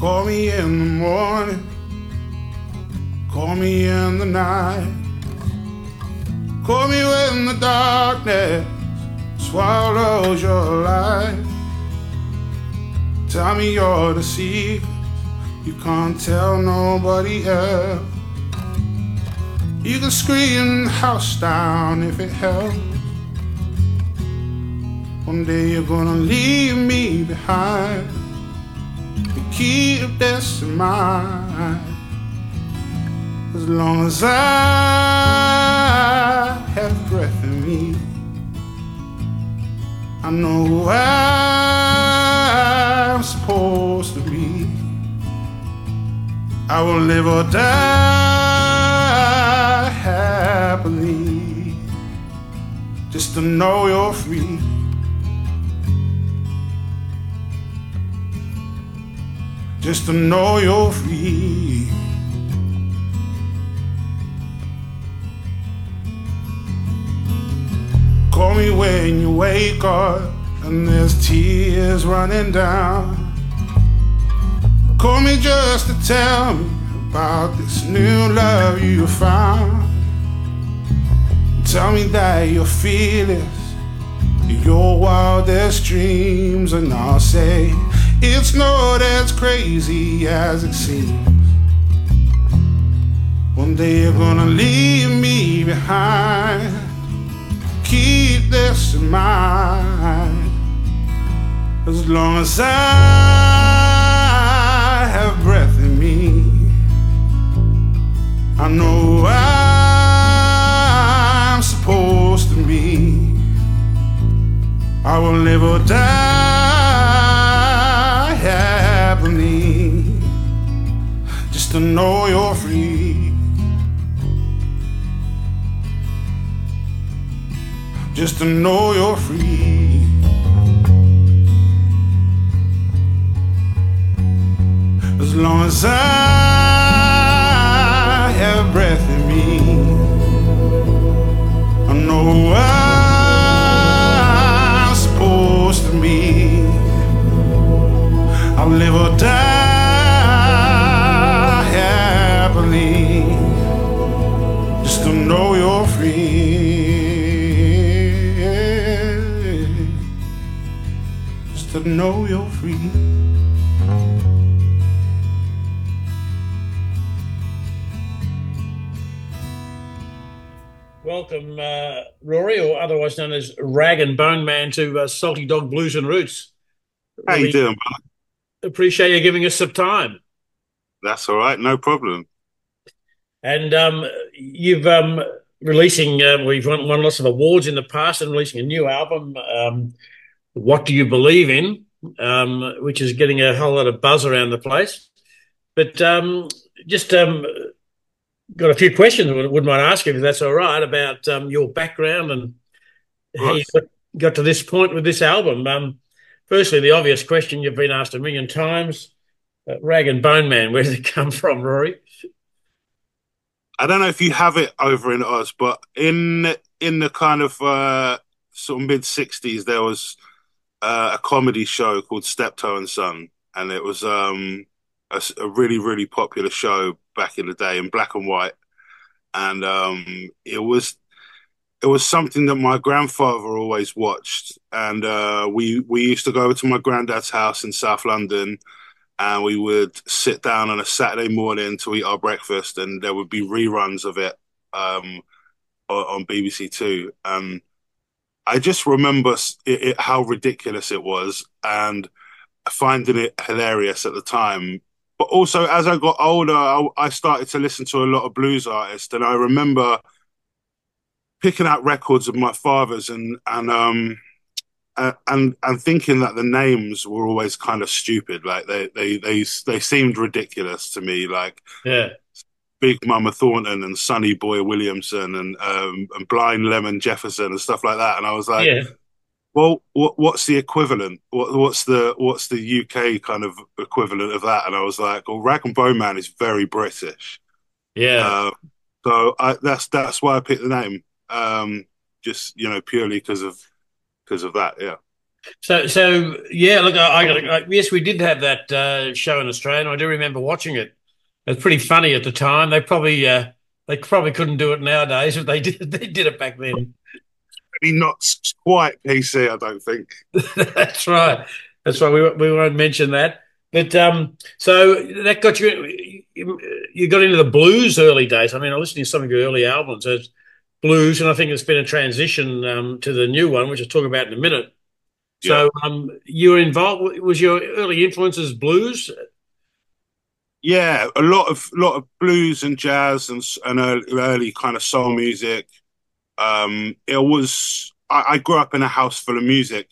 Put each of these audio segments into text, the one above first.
Call me in the morning, call me in the night, call me when the darkness swallows your life. Tell me you're the secret you can't tell nobody else. You can scream the house down if it helps. One day you're gonna leave me behind and keep this in mind. As long as I have breath in me, I know who I'm supposed to be. I will live or die happily, just to know you're free. Just to know you're free. Call me when you wake up and there's tears running down. Call me just to tell me about this new love you found. Tell me that you're fearless, your wildest dreams, and I'll say it's not as crazy as it seems. One day you're gonna leave me behind. Keep this in mind. As long as I have breath in me, I know who I'm supposed to be. I will live or die happily, just to know you're free. Just to know you're free. As long as I have breath in me, I know who I'm supposed to be. I'll live or die happily, just to know you're free. Just to know you're free. Welcome, Rory, or otherwise known as Rag and Bone Man, to Salty Dog Blues and Roots. How you Really doing, brother? appreciate you giving us some time. That's all right, no problem. And you've releasing, well, you've won lots of awards in the past and releasing a new album, What Do You Believe In, which is getting a whole lot of buzz around the place. But just got a few questions I wouldn't mind asking, if that's all right, about your background and Of how you course. got to this point with this album. Firstly, the obvious question you've been asked a million times: Rag and Bone Man, where did it come from, Rory? I don't know if you have it over in Oz, but in the kind of sort of mid 60s, there was a comedy show called Steptoe and Son, and it was a really really popular show back in the day in black and white, and it was something that my grandfather always watched, and we used to go over to my granddad's house in South London, and we would sit down on a Saturday morning to eat our breakfast, and there would be reruns of it on BBC Two. I just remember how ridiculous it was, and finding it hilarious at the time. But also, as I got older, I started to listen to a lot of blues artists, and I remember picking out records of my father's and thinking that the names were always kind of stupid. Like they seemed ridiculous to me, like Yeah, Big Mama Thornton and Sonny Boy Williamson and Blind Lemon Jefferson and stuff like that. And I was like, yeah, well, what's the equivalent? What's the UK kind of equivalent of that? And I was like, well, Rag and Bone Man is very British. yeah. Uh, that's why I picked the name. Just purely because of that. Yeah. So yeah, look, yes, we did have that show in Australia, and I do remember watching it. It was pretty funny at the time. They probably couldn't do it nowadays, but they did it back then. Maybe not quite PC, I don't think. That's right. That's right. We won't mention that. But so that got you got into the blues early days. I mean, I listened to some of your early albums as blues, and I think it's been a transition to the new one, which I'll talk about in a minute. Yeah. So you were involved. Was your early influences blues? Yeah, a lot of blues and jazz and early kind of soul music. It was I grew up in a house full of music.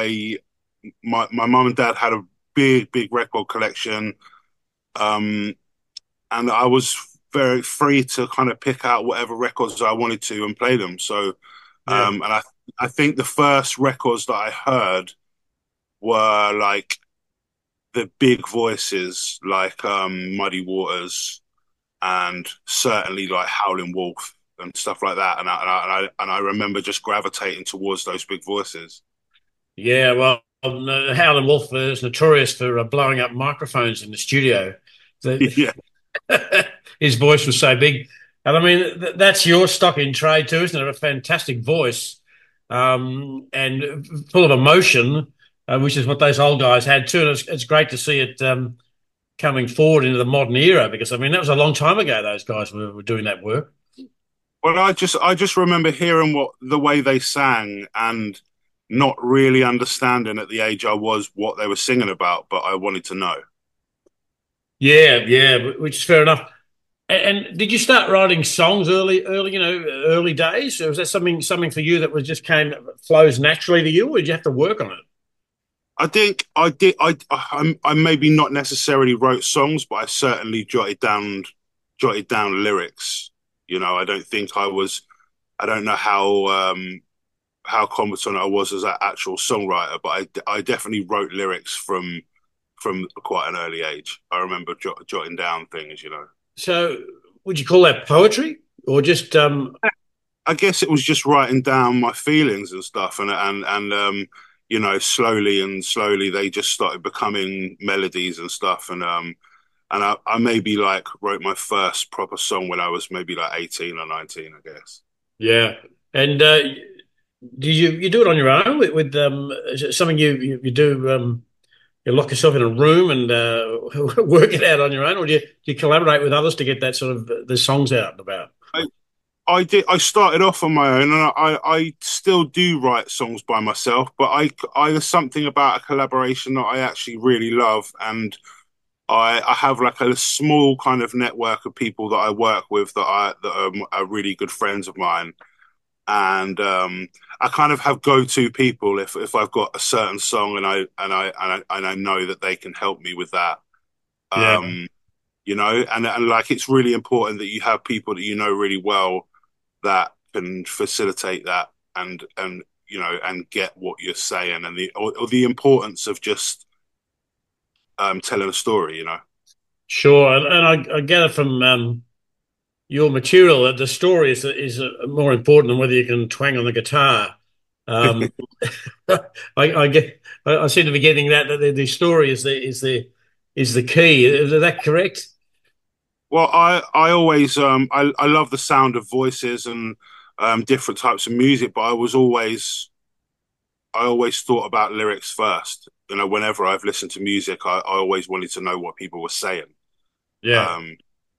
My mom and dad had a big record collection, um, and I was very free to kind of pick out whatever records I wanted to and play them. So, Yeah, and I think the first records that I heard were like the big voices, like Muddy Waters and certainly like Howlin' Wolf and stuff like that. And I remember just gravitating towards those big voices. yeah. Well, Howlin' Wolf is notorious for blowing up microphones in the studio. Yeah, His voice was so big. And I mean, that's your stock in trade too, isn't it? A fantastic voice and full of emotion, which is what those old guys had too. And it's great to see it coming forward into the modern era because, I mean, that was a long time ago those guys were doing that work. well, I just remember hearing what the way they sang and not really understanding at the age I was what they were singing about, but I wanted to know. Yeah, yeah, which is fair enough. And did you start writing songs early days? Or was that something for you that was just came flows naturally to you, or did you have to work on it? I think I did. I maybe not necessarily wrote songs, but I certainly jotted down lyrics. I don't think I was. I don't know how competent I was as an actual songwriter, but I definitely wrote lyrics from quite an early age. I remember jotting down things. So, would you call that poetry or just I guess it was just writing down my feelings and stuff, and slowly and slowly they just started becoming melodies and stuff, and I maybe like wrote my first proper song when I was maybe like 18 or 19, I guess. yeah? And do you do it on your own with is it something you do? You lock yourself in a room and work it out on your own, or do you collaborate with others to get that sort of the songs out and about? I, I did. I started off on my own, and I still do write songs by myself. But there's something about a collaboration that I actually really love, and I have like a small kind of network of people that I work with that are really good friends of mine, and I kind of have go-to people if I've got a certain song and I know that they can help me with that. Yeah, Um, and like it's really important that you have people that you know really well that can facilitate that and get what you're saying and or the importance of just telling a story. sure. And I gather from your material that the story is more important than whether you can twang on the guitar. Um, I get I seem to be getting that the story is the key. Is that correct? Well, I always I love the sound of voices and different types of music, but I always thought about lyrics first. Whenever I've listened to music, I always wanted to know what people were saying. Yeah. Um,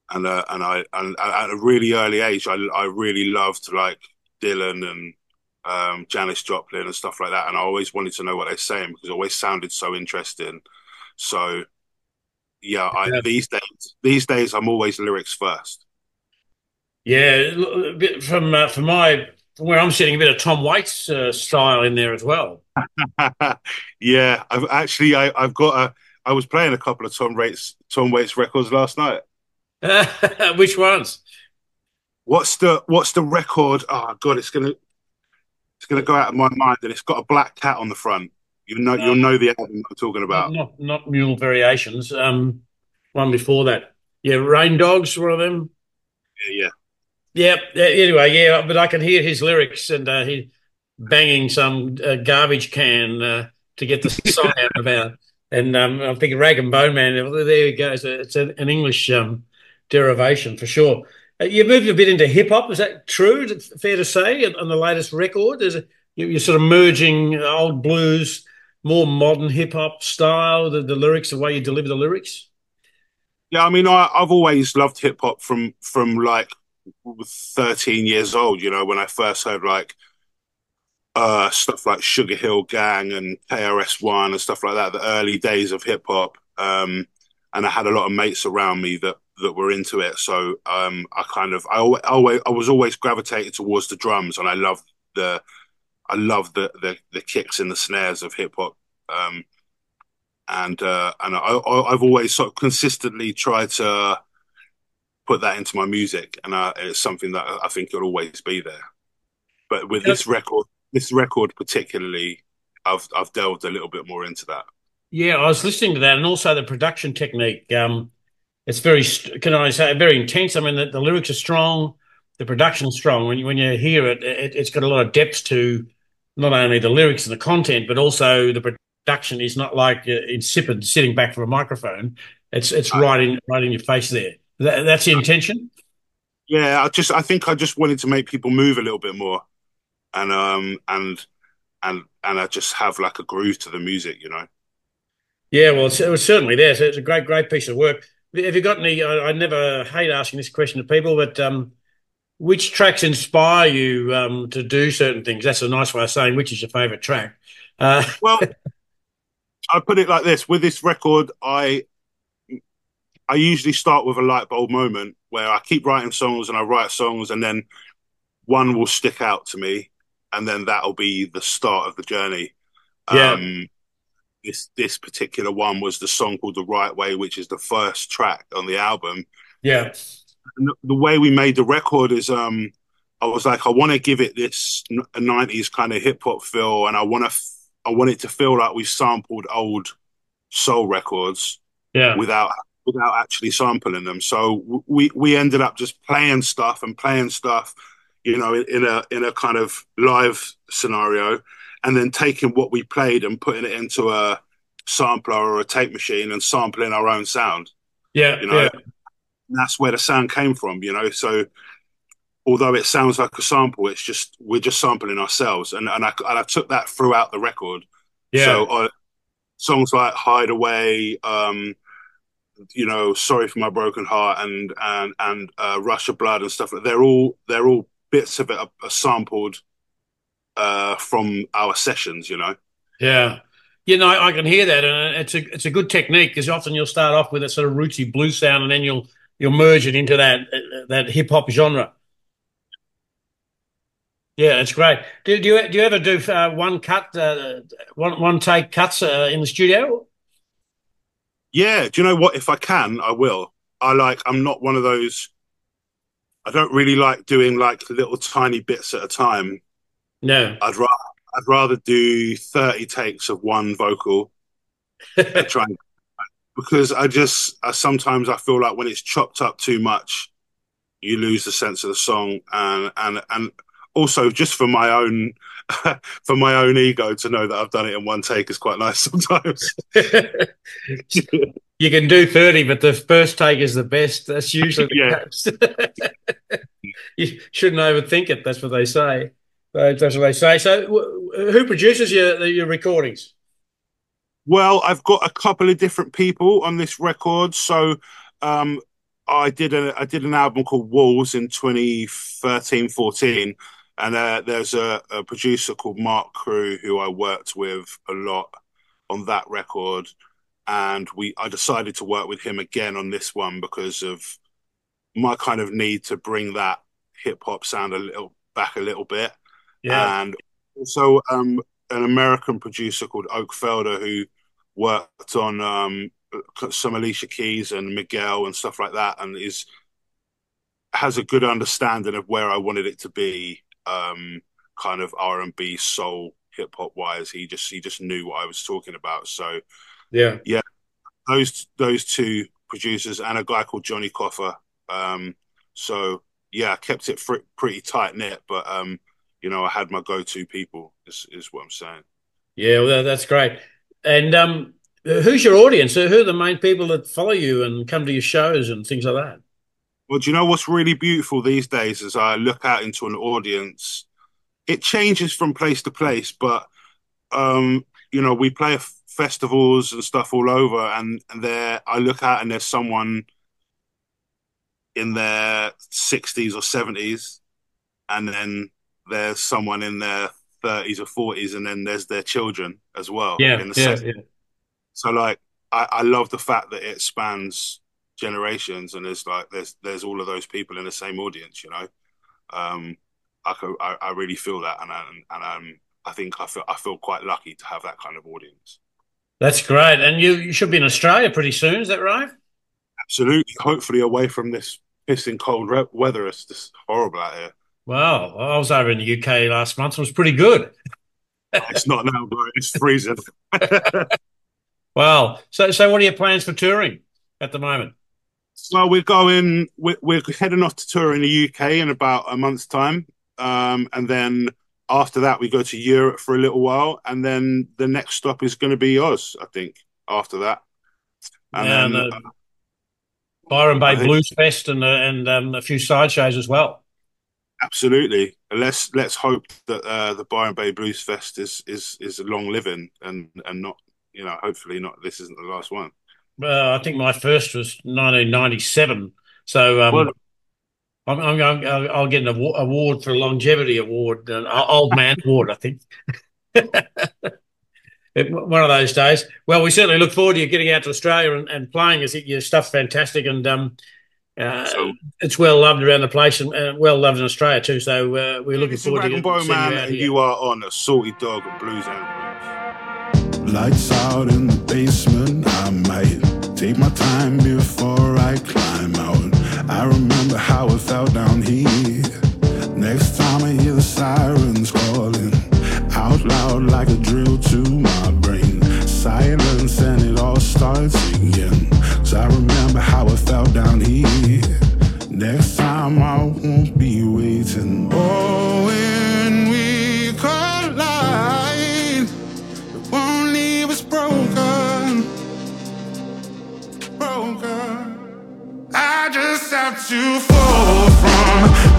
and at a really early age, I really loved like Dylan and Janis Joplin and stuff like that, and I always wanted to know what they're saying because it always sounded so interesting. So yeah, Yeah. these days I'm always lyrics first. Yeah, a bit from where I'm sitting, a bit of Tom Waits style in there as well. Yeah, I've got a I was playing a couple of Tom Waits records last night. Which ones? What's the record? Oh God, it's gonna go out of my mind, and it's got a black cat on the front. You'll know the album I'm talking Not about. not not Mule Variations. One before that. Yeah, Rain Dogs, one of them. Yeah, Yeah. Anyway, yeah, but I can hear his lyrics and he banging some garbage can to get the song out and about. And I'm thinking Rag and Bone Man. There you go. It's an English derivation for sure. You moved a bit into hip hop. Is that true? Is it fair to say on the latest record? You're sort of merging old blues, more modern hip hop style, the lyrics, the way you deliver the lyrics? Yeah, I mean, I've always loved hip hop from like 13 years old. You know, when I first heard like stuff like Sugar Hill Gang and KRS One and stuff like that, the early days of hip hop. And I had a lot of mates around me that were into it. So I was always gravitated towards the drums, and the the kicks and the snares of hip hop. Um, I've always sort of consistently tried to put that into my music, and it's something that I think will always be there. But with this record particularly, I've delved a little bit more into that. Yeah, I was listening to that, and also the production technique. It's very, can I say, very intense. I mean, the lyrics are strong, the production's strong. When you hear it, it's got a lot of depth to not only the lyrics and the content, but also the production is not like insipid sitting back for a microphone. It's I, right in your face there. That's the intention. yeah, I think I just wanted to make people move a little bit more, and and I just have like a groove to the music, you know. Yeah, well, it was certainly there. So it's a great piece of work. Have you got any? I never hate asking this question to people, but which tracks inspire you to do certain things? That's a nice way of saying which is your favourite track. Uh, Well, I put it like this: with this record, I usually start with a light bulb moment where I keep writing songs and I write songs, and then one will stick out to me, and then that'll be the start of the journey. yeah, Um, this particular one was the song called "The Right Way," which is the first track on the album. yeah, And the way we made the record is, I was like, I want to give it this '90s kind of hip hop feel, and I want it to feel like we sampled old soul records yeah, without actually sampling them. So we ended up just playing stuff, you know, in a kind of live scenario, and then taking what we played and putting it into a sampler or a tape machine and sampling our own sound. yeah, You know, yeah, and that's where the sound came from. You know, so although it sounds like a sample, it's just we're just sampling ourselves, and I took that throughout the record. yeah. So songs like Hideaway, you know, Sorry for My Broken Heart and Rush of Blood and stuff like they're all bits of it are sampled from our sessions, you know. Yeah. You know, I can hear that, and it's a good technique because often you'll start off with a sort of rootsy blues sound, and then you'll merge it into that hip hop genre. Yeah, it's great. Do you ever do one cut, one take cuts in the studio? Yeah, do you know what? If I can, I will. I'm not one of those. I don't really like doing like little tiny bits at a time. No. I'd rather I'd rather do 30 takes of one vocal and try and because I sometimes I feel like when it's chopped up too much, you lose the sense of the song and also just for my own for my own ego to know that I've done it in one take is quite nice sometimes. You can do 30, but the first take is the best. That's usually Yeah. the case. You shouldn't overthink it. That's what they say. That's what they say. So, who produces your recordings? Well, I've got a couple of different people on this record. So um I did an album called Walls in 2013, 14. And there's a producer called Mark Crew who I worked with a lot on that record. And I decided to work with him again on this one because of my kind of need to bring that hip hop sound a little back a little bit. Yeah, And also an American producer called Oak Felder who worked on some Alicia Keys and Miguel and stuff like that, and is has a good understanding of where I wanted it to be, kind of R&B, soul, hip hop wise. He just knew what I was talking about. So yeah. yeah, those two producers and a guy called Johnny Coffer. So yeah, I kept it pretty tight knit, but you know, I had my go-to people. Is what I'm saying. Yeah, well, that's great. And who's your audience? Who are the main people that follow you and come to your shows and things like that? Well, do you know what's really beautiful these days as I look out into an audience? It changes from place to place, but we play festivals and stuff all over, and there I look out and there's someone in their 60s or 70s, and then there's someone in their 30s or 40s, and then there's their children as well Yeah, in the yeah, same. yeah. So like I love the fact that it spans generations, and there's all of those people in the same audience, you know. Um, I really feel that, I think I feel quite lucky to have that kind of audience. That's great. And you should be in Australia pretty soon, is that right? Absolutely. Hopefully, away from this pissing cold weather. It's just horrible out here. Wow. I was over in the UK last month. It was pretty good. It's not now, bro. It's freezing. Wow. So what are your plans for touring at the moment? Well, we're going. We're heading off to tour in the UK in about a month's time, and then after that we go to Europe for a little while, and then the next stop is going to be Oz, I think. After that, and Now, then the Byron Bay I think Blues Fest and a few side shows as well. absolutely. Let's hope that the Byron Bay Blues Fest is long living and not, hopefully not. This isn't the last one. I think my first was 1997. So Well, I'm going. I'll get an award for longevity award, an old man award, I think. One of those days. Well, we certainly look forward to you getting out to Australia and playing. Your stuff's fantastic, and uh, so it's well loved around the place and well loved in Australia too. So we're looking it's a forward Rag to and Bone seeing you Man, out and here. you are on a Salty Dog Blues and Lights out in the basement, I might take my time before I climb out. I remember how it felt down here. Next time I hear the sirens calling out loud like a drill to my brain. Silence and it all starts again. 'Cause I remember how it felt down here. Next time I won't be waiting. Oh, when we collide, it won't leave us broken. I just have to fall from